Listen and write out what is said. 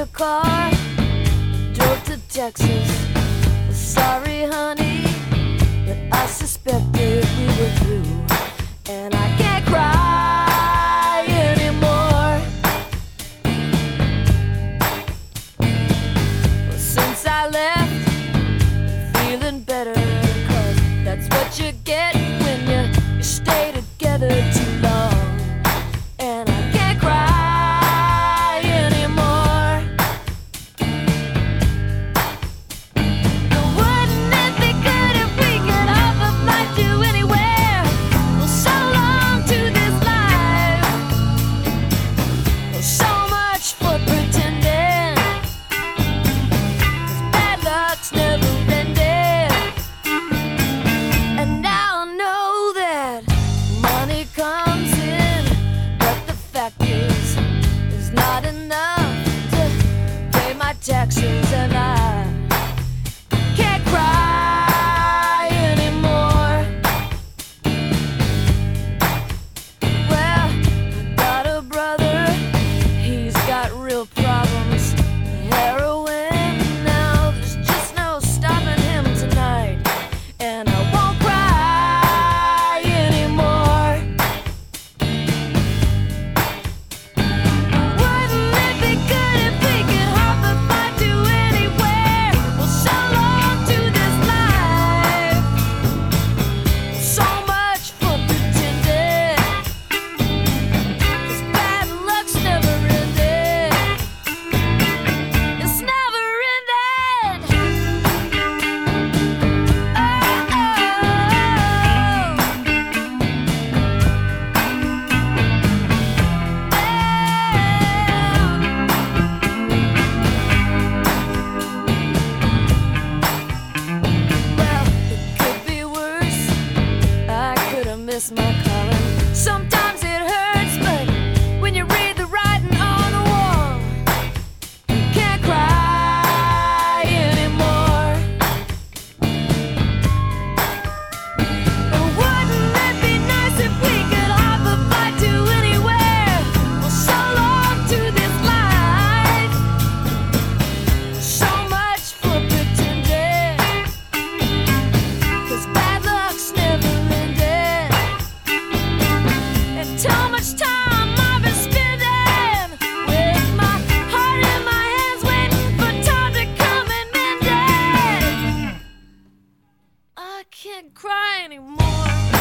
your car, drove to Texas. Sorry, honey, but I suspected we were through, and I can't cry anymore. Well, since I left, feeling better, 'cause that's what you get when you stay together too long. And I can't cry anymore. Wouldn't it be good if we could hop a flight to anywhere? Well, so long to this life. Well, so much for pretending, 'cause bad luck's never ending. And now I know that money comes in, but the fact is, it's not enough to pay my taxes, and I can't cry anymore. Well, I got a brother, he's got real problems. Heroin, now there's just no stopping him tonight, and I won't cry anymore. Wouldn't it be good if we could hop a flight to anywhere? Well, so long to this life. So much for pretending, 'cause bad luck's never ending. It's never ending. Well, it could be worse. I could have missed my calling. Sometimes it hurts, but when you read the writing on the wall, you can't cry anymore. Wouldn't it be nice if we could hop a flight to anywhere? Well, so long to this life. So much for pretending, 'cause bad luck's never ending. And too much time I've been spending with my heart in my hands, waiting for time to come and mend it. I can't cry anymore.